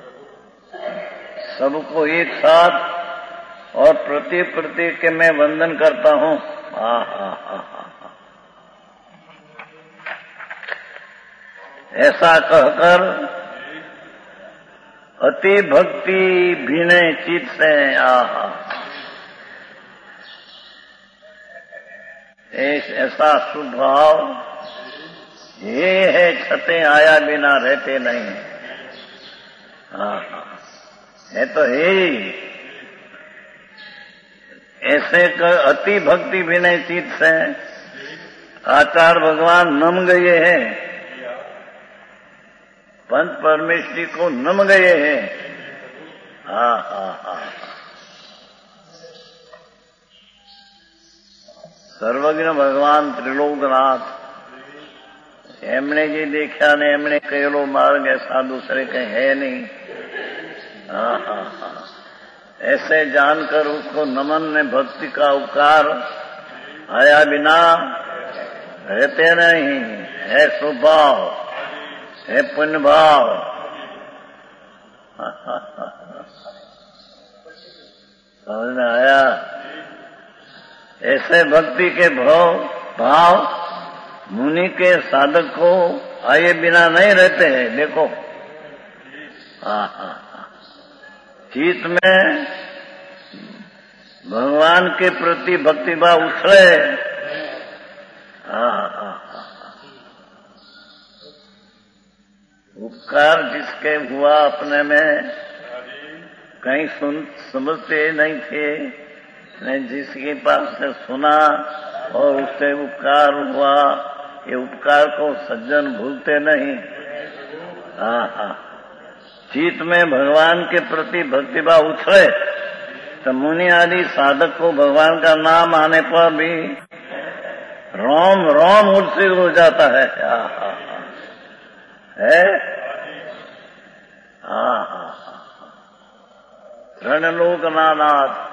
सबको एक साथ और प्रत्येक प्रत्येक के मैं वंदन करता हूँ। हाँ हाँ हाँ हाँ ऐसा कहकर अति भक्ति भिने चित से आहा, ऐसा स्वभाव ये है, छते आया बिना रहते नहीं। आहा, है तो है ही। ऐसे कर अति भक्ति विनय चित से आचार्य भगवान नम गए हैं, पंच परमेश्वरी को नम गए हैं। हा हा हा, સર્વજ્ઞ ભગવાન ત્રિલોકનાથ એમણે જે દેખ્યા ને એમણે કહેલો માર્ગ ऐसा दूसरे कहीं है नहीं। हाँ हाँ हाँ, ऐसे जानकर उसको नमन में भक्ति का उपकार आया बिना रहते नहीं, है स्वभाव, है पुण्य भाव। समझ में आया? ऐसे भक्ति के भाव भाव मुनि के साधक को आए बिना नहीं रहते हैं। देखो, हाँ हाँ, चित्त में भगवान के प्रति भक्ति भाव उछले। हाँ हाँ, उपकार जिसके हुआ अपने में कहीं सुन समझते नहीं थे, ने जिसके पास से सुना और उससे उपकार हुआ, ये उपकार को सज्जन भूलते नहीं। हाँ हाँ, चित्त में भगवान के प्रति भक्तिभाव उछले तो मुनि आदि साधक को भगवान का नाम आने पर भी रोम रोम उत्सित हो जाता है। हाँ हाँ है, हाँ हाँ, रणलोकनाथ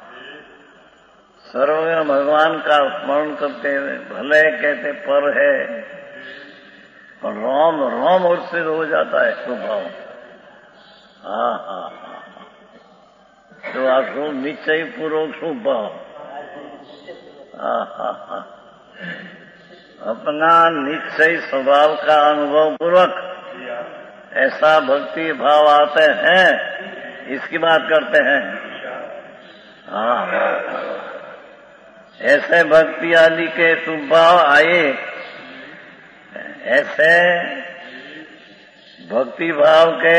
सर्वज्ञ भगवान का स्मरण करते हुए भले कहते पर है, और रोम रोम उत्सित हो जाता है स्वभाव। हाँ हाँ हाँ, तो आखो निश्चय पूर्वक स्वभाव। हाँ हाँ हाँ, अपना निश्चय स्वभाव का अनुभव पूर्वक ऐसा भक्ति भाव आते हैं, इसकी बात करते हैं। हाँ हाँ, ऐसे भक्ति आदि के स्वभाव आए, ऐसे भक्ति भाव के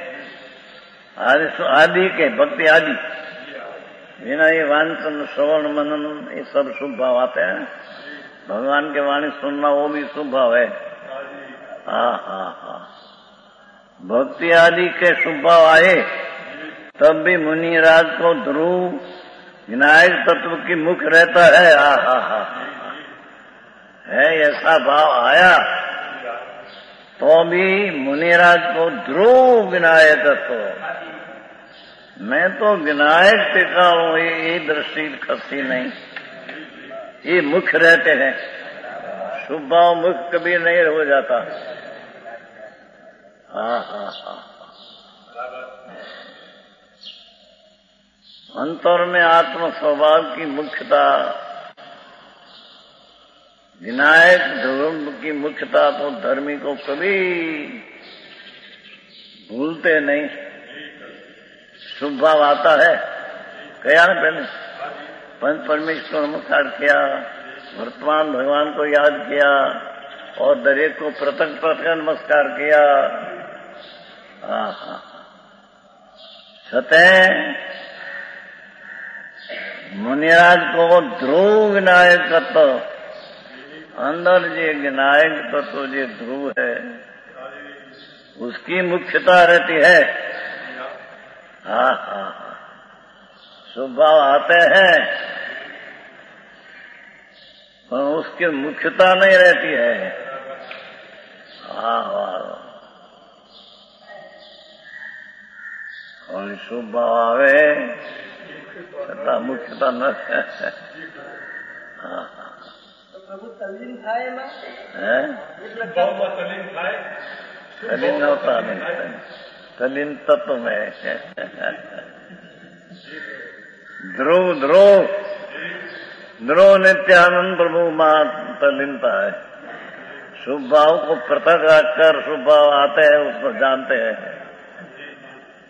आदि के भक्ति आदि बिना ये वांछन श्रवण मनन ये सब शुभ भाव आते हैं। भगवान के वाणी सुनना वो भी शुभ भाव है। हाँ हाँ हाँ, भक्ति आदि के शुभ भाव आए तब भी मुनिराज को ध्रुव विनायक तत्व की मुख रहता है। हा हा हा, है ऐसा भाव आया तो भी मुनिराज को ध्रुव विनायक तत्व, मैं तो विनायक टिका हूं, ये दृष्टि खसी नहीं, ये मुख रहते हैं। शुभ भाव मुख कभी नहीं हो जाता। हाँ हाँ हाँ, अंतर में आत्म स्वभाव की मुख्यता, विनायक धर्म की मुख्यता तो धर्मी को कभी भूलते नहीं। शुभ भाव आता है, कया ना पहले पंच परमेश्वर नमस्कार किया, वर्तमान भगवान को याद किया और दरेक को पृथक पृथक नमस्कार किया। हाँ हाँ, सतह मुनिराज को ध्रुव विनायक तत्व, अंदर जो विनायक तत्व जो ध्रुव है उसकी मुख्यता रहती है। हाँ हाँ, शुभ भाव आते हैं पर उसकी मुख्यता नहीं रहती है। हाँ वाह, और शुभ भाव आवे छता मुख्यता न। हाँ हाँ, પ્રભુ તલ્લીન થાય એમાં હે એટલે ભાવમાં તલ્લીન થાય, તલ્લીન નહોતા નહીં, તલ્લીન તત્વ में ध्रुव ध्रुव ध्रुव नित्यानंद प्रभु मां तल्लीनता है। शुभ भाव को पृथक रखकर शुभ भाव आते हैं उसको जानते हैं।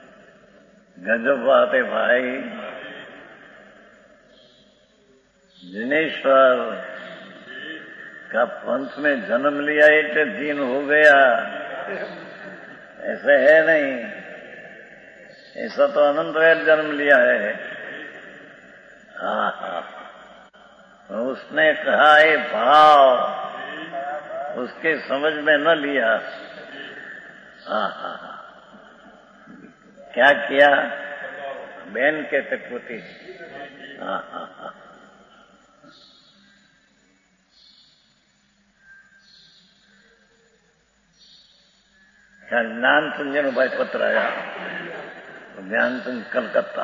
गजब बात है भाई। जिनेश्वर का पंथ में जन्म लिया एक दिन हो गया, ऐसे है नहीं। ऐसा तो अनंत वैर जन्म लिया है। हाँ हाँ, उसने कहा ये भाव उसके समझ में न लिया। हाँ हाँ हाँ, क्या किया? बहन कहते पोती। हाँ हाँ हाँ, જ્ઞાન સંજયનો ભાઈ પત્ર આવ્યા, જ્ઞાન સંજ કલકત્તા,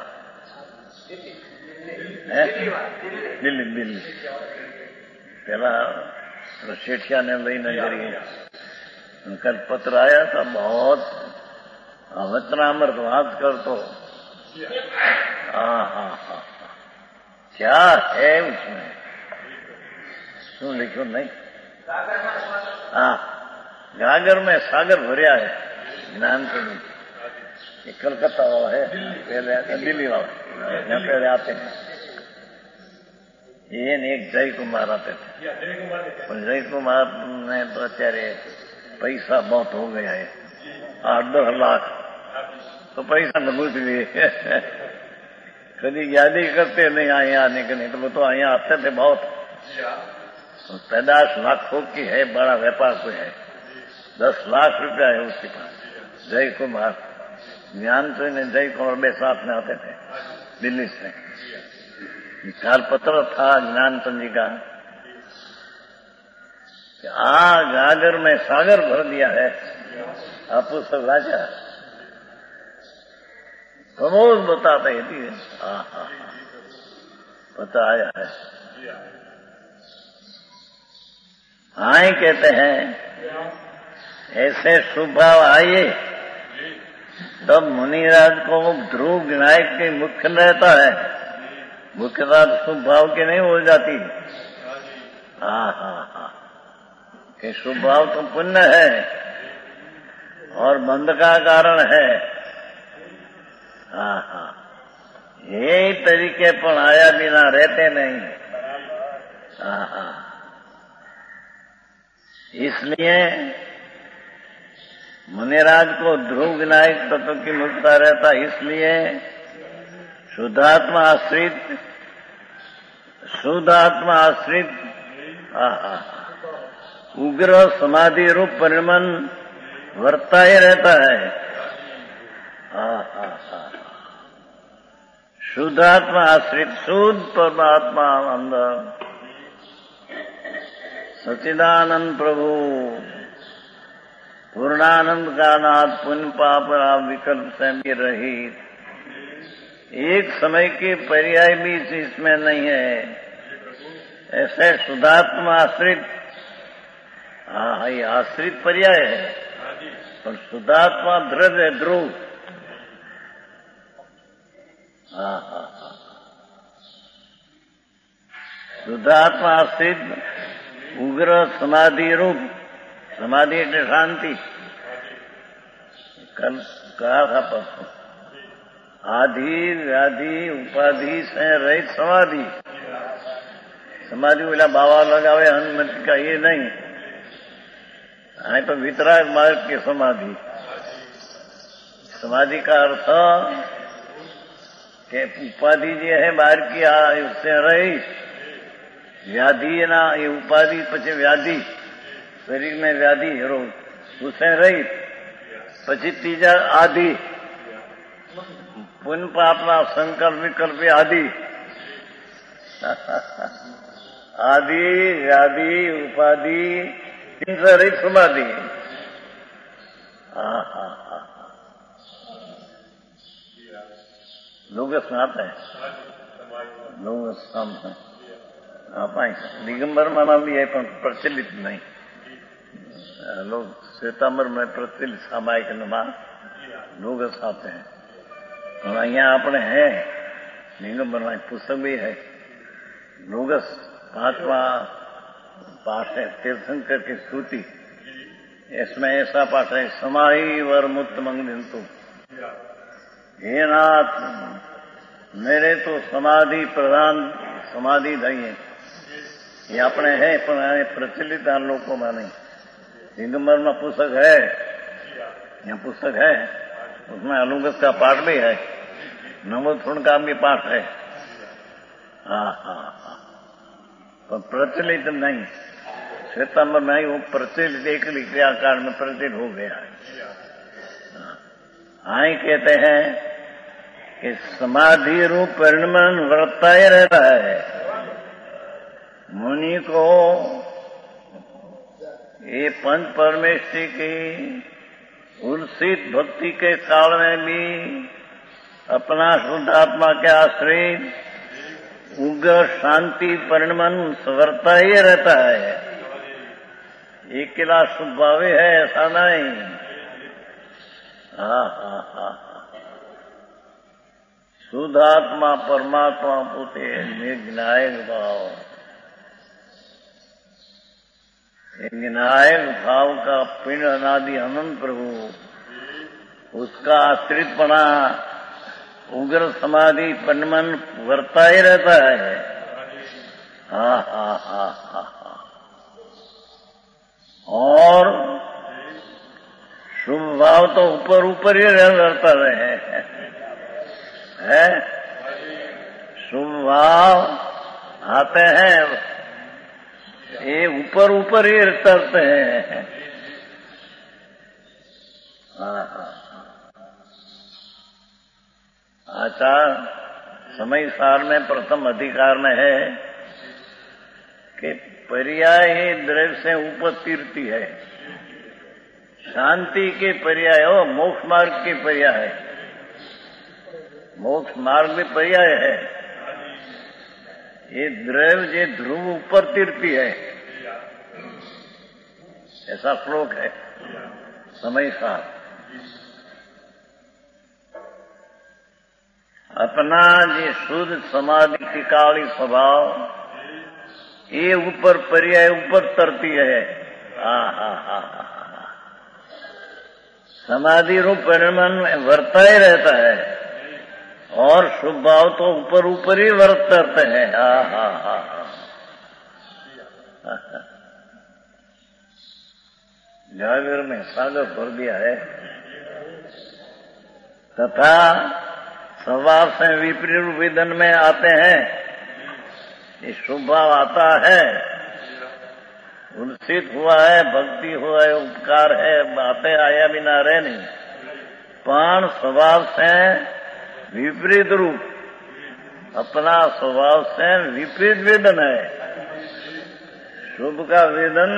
દિલ્હી દિલ્હી પેલા શેઠિયાને લઈને જઈએ, कल पत्र आया था, बहुत वचनामृत बात करतो। हाँ हाँ हाँ, क्या है उसमें? शू लिखो नहीं? हाँ, गागर में सागर भरिया है। ज्ञान तो ये कलकत्ता वाला है, पहले दिल्ली वाला, यहाँ पहले आते हैं। ये एक जय कुमार आते थे, और जय कुमार ने तो अत्यारे पैसा बहुत हो गया है, आठ दस लाख तो पैसा न घुस लिए। कभी याद ही करते नहीं आए आने के, नहीं तो वो तो यहाँ आते थे बहुत। तो पैदाश लाखों की है, बड़ा व्यापार कोई है, दस लाख रुपया है उसके पास। जय कुमार, ज्ञान तो ने जय कुमार बे साथ में आते थे दिल्ली से। काल पत्र था ज्ञान जी का, आ गागर में सागर भर दिया है आपू सब राजा। प्रमोद बताते थी। हाँ हाँ, पता आया है। हाँ कहते हैं ऐसे स्वभाव आए तब मुनिराज को ध्रुव विनायक के मुख्य रहता है, मुख्यता स्वभाव की नहीं हो जाती। हाँ हाँ हाँ, कि स्वभाव तो पुण्य है और बंध का कारण है। हाँ हाँ, यही तरीके पर आया बिना रहते नहीं। हाँ हाँ, इसलिए मुनिराज को ध्रुव विनायक तत्व की मुक्ता रहता, इसलिए शुद्धात्मा आश्रित शुद्धात्मा आश्रित उग्र समाधि रूप परिमन वर्ता ही रहता है। शुद्धात्मा आश्रित, शुद्ध परमात्मा अंदर सच्चिदानंद प्रभु पूर्णानंद का नाथ, पुण्य पाप विकल्प से भी रहित, एक समय के पर्याय भी इसमें नहीं है। ऐसे शुद्धात्मा आश्रित, हाँ ये आश्रित पर्याय है, पर शुद्धात्मा दृढ़ है, ध्रुव। हाँ हाँ हाँ, शुद्धात्मा आश्रित उग्र समाधि रूप, समाधि એટલે શાંતિ। कल कहा था परसों, आधि व्याधि उपाधि से रहित समाधि। समाधि बोला बाबा लगावे हनुमत का, ये नहीं। आए तो वितराग मार्ग की समाधि। समाधि का अर्थ के उपाधि जो है बाहर की, उससे रहित। व्याधि ना, ये उपाधि पछे व्याधि, शरीर में व्याधि रोग, उससे रहित। પછી तीजा आदि, पुण्य पापना संकल्प विकल्प आदि। आदि व्याधि उपाधि इनसे रहित समाधि। हाँ हाँ हाँ, लोग स्नात है, लोग सम है। आप दिगंबर माना भी है, पर प्रचलित नहीं। लोग श्वेतांबर में प्रचलित सामायिक नमा लोग आते हैं, और અહીંયા આપણે है दिगंबर में पुस्तक भी है। लोगस पांचवा पाठ है तीर्थंकर की स्तुति, इसमें ऐसा पाठ है, समाही वर मुक्त मंगनिंतु। हे नाथ, मेरे तो समाधि प्रधान समाधि नहीं है, ये अपने है पर प्रचलित लोगों में नहीं। दिगंबर में पुस्तक है, यहाँ पुस्तक है, उसमें अलुगत का पाठ भी है, नमोत्थुण का भी पाठ है। हाँ हाँ हाँ, पर प्रचलित नहीं। श्वेतांबर में ही वो प्रचलित एक क्रिया काल में प्रचलित हो गया है। हाँ, कहते हैं कि समाधि रूप परिणमन वर्तता ही रहता है। मुनि को ये पंच परमेश्वरी की उल्सित भक्ति के काल में भी अपना शुद्ध आत्मा के आश्रित उग्र शांति परिणमन वर्तता ही रहता है। एक किला स्वभावी है, ऐसा नहीं। हाँ हाँ हाँ, शुद्ध आत्मा परमात्मा पोते निर्ज्ञायक भाव, निर्ज्ञायक भाव का पिंड अनादि अनंत प्रभु, उसका आश्रितपना उग्र समाधि परिणमन वर्ता ही रहता है। हाँ हाँ हाँ हाँ हाँ, और शुभ भाव तो ऊपर ऊपर ही रहता रहे है। शुभ भाव आते हैं, ये ऊपर ऊपर ही तरते हैं। हाँ हाँ, आचार समय सार में प्रथम अधिकार में है कि पर्याय ही द्रव्य से ऊपर तीरती है। शांति के पर्याय हो, मोक्ष मार्ग के पर्याय है। मोक्ष मार्ग भी पर्याय है। ये द्रव्य ये ध्रुव ऊपर तीरती है, ऐसा श्लोक है समय सार। अपना ये शुद्ध समाधि की काली स्वभाव ये ऊपर पर्याय ऊपर तरती है। हा हा हा हा, समाधि रूप परिणमन वर्ता ही रहता है, और शुभ भाव तो ऊपर ऊपर ही वर्त करते हैं। हा हा हा हा, जागर में सागर भर दिया है। तथा स्वभाव से विपरीत विधन में आते हैं, ये शुभ भाव आता है, उल्सित हुआ है, भक्ति हुआ है, उपकार है, बातें आया बिना रहे नहीं। पण स्वभाव से विपरीत रूप, अपना स्वभाव से विपरीत वेदन है। शुभ का वेदन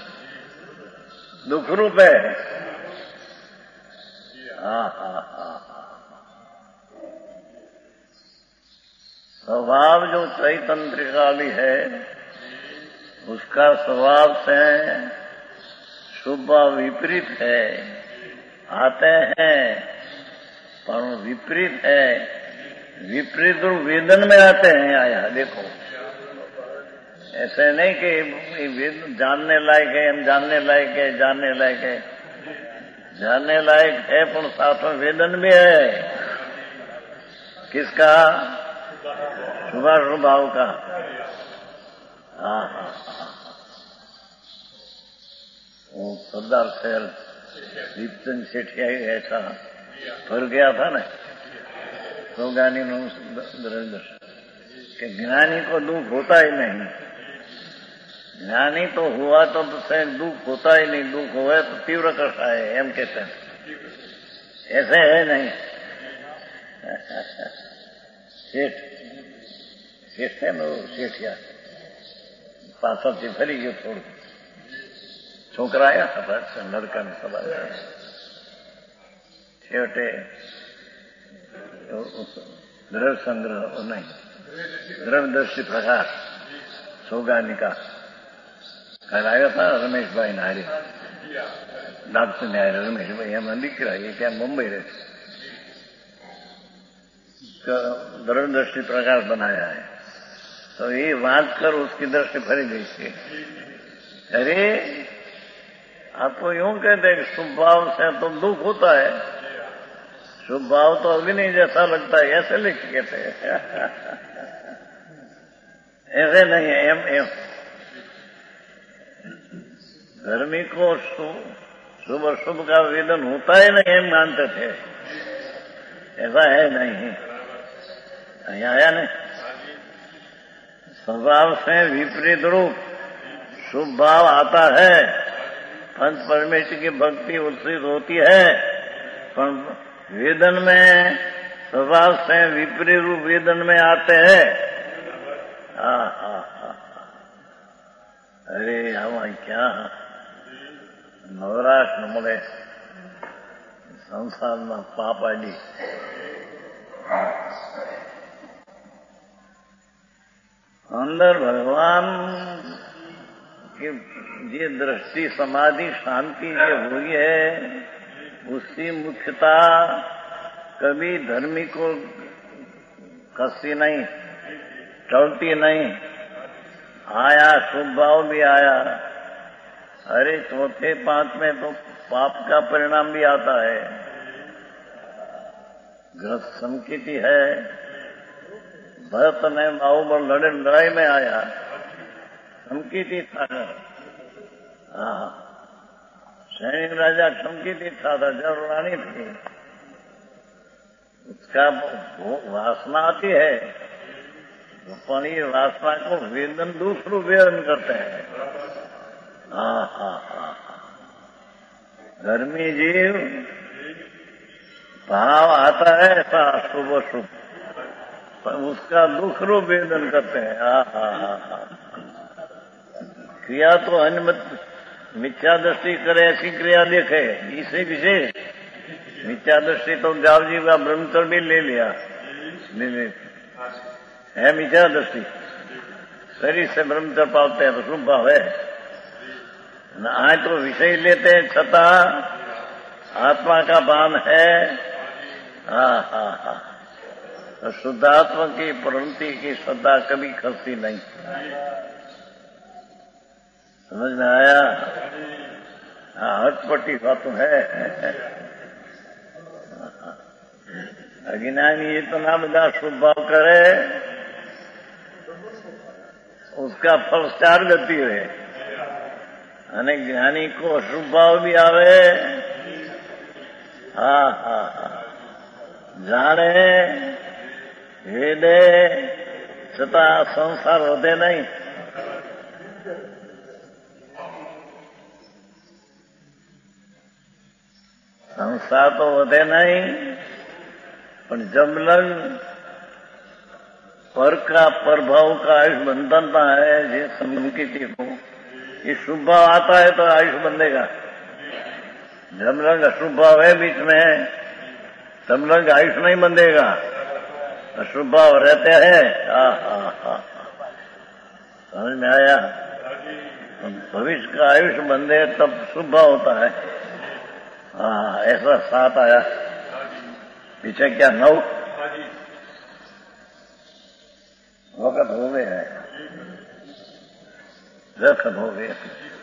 दुख रूप है। हा हा हा, स्वभाव जो चैतन्यकाली है, उसका स्वभाव से शुभ विपरीत है, आते हैं पर विपरीत है, विपरीत वेदन में आते हैं। आया देखो, ऐसे नहीं कि जानने लायक है, हम जानने लायक है, जानने लायक है, जानने लायक है, पर साथ में वेदन भी है। किसका? शुभाशुभ भाव का। हाँ हाँ, वो सरदार शहर दीपचंद सेठिया ऐसा भर गया था ना तो ज्ञानी नरेंद्र कि ज्ञानी को दुख होता ही नहीं। ज्ञानी तो हुआ तो दुख होता ही नहीं, दुख हुआ तो तीव्र कष्ट आए, एम कहते हैं। ऐसे है नहीं। सेठ सेठ है नो सेठिया पाछળથી ફરી ગયો થોડું, છોકરા આવ્યા હતા નરકાની સભા, છેવટે દ્રવ્ય સંગ્રહ નહીં, દ્રવ્યદર્શી પ્રકાશ સોગાનિકા કાલે આવ્યા હતા રમેશભાઈ ને હારે, ડાક્ટર ને હારે રમેશભાઈ એમના દીકરા, એ ત્યાં મુંબઈ રહે, द्रव्यदर्शी प्रकाश बनाया है। तो ये बात कर उसकी दृष्टि फरी गई थी। अरे आपको यूं कहते हैं शुभ भाव से तो दुख होता है, शुभ भाव तो अग्नि जैसा लगता है, ऐसे लिखे थे। ऐसे नहीं है, एम एम धर्मी को शुभ अशुभ का वेदन होता है नहीं, एम मानते थे। ऐसा है नहीं, यहाँ आया नहीं। स्वभाव से विपरीत रूप शुभ भाव आता है, पंच परमेश्वर की भक्ति उत्सित होती है, पर वेदन में स्वभाव से विपरीत रूप वेदन में आते हैं। हा हा हा अरे हम क्या नवराश न મળે સંસારમાં પાપ આડી अंदर भगवान की ये दृष्टि समाधि शांति जो हुई है, उसकी मुख्यता कभी धर्मी को कसी नहीं, टलती नहीं। आया शुभ भाव भी आया, अरे चौथे पांचवें तो पाप का परिणाम भी आता है। ग्रस्त संकेती है, भरत ने बाहुबल लड़े लड़ाई में आया, संकेती था। हाँ, सैनिक राजा संकेती था, जब रानी थी उसका वासना आती है, पर ये वासना को वेदन दूसरों वेदन करते हैं। हाँ हाँ हाँ धर्मी जीव भाव आता है ऐसा शुभ शुभ, पर उसका दुख रूप वेदन करते हैं। हाँ हाँ हाँ हाँ क्रिया तो अनुमत मिथ्या दृष्टि करे ऐसी क्रिया देखे, इसे विशेष मिथ्या दृष्टि तो गावजी का ब्रह्मचर्य भी ले लिया, ले ले है मिथ्या दृष्टि। शरीर से ब्रह्मचर्य पालते हैं तो शुभ भाव है, आज तो विषय लेते हैं छता आत्मा का बान है। हाँ हाँ हाँ तो शुद्धात्मा की प्रवृत्ति की श्रद्धा कभी खसती नहीं। समझ में आया? हाँ हटपटी बातों है। अज्ञानी इतना बड़ा शुभ भाव करे, उसका फल चार गति है। અને જ્ઞાની को શુભ ભાવ भी आवे। हाँ हाँ हाँ जाने वेदे छता संसार વધે नहीं। संसार तो વધે नहीं, पर जब लग पर का प्रभाव का आयुष बंधनता है, जे संकिति को ये शुभ भाव आता है तो आयुष बंधेगा। जब लग अशुभ भाव है बीच में, तब लग आयुष नहीं बंधेगा। अशुभ भाव रहते हैं। हाँ हाँ हाँ समझ में आया? भविष्य का आयुष बंधे तब शुभ भाव होता है। हाँ ऐसा सात आया। पीछे क्या नौ वक्त हो गए हैं, रखत हो गए।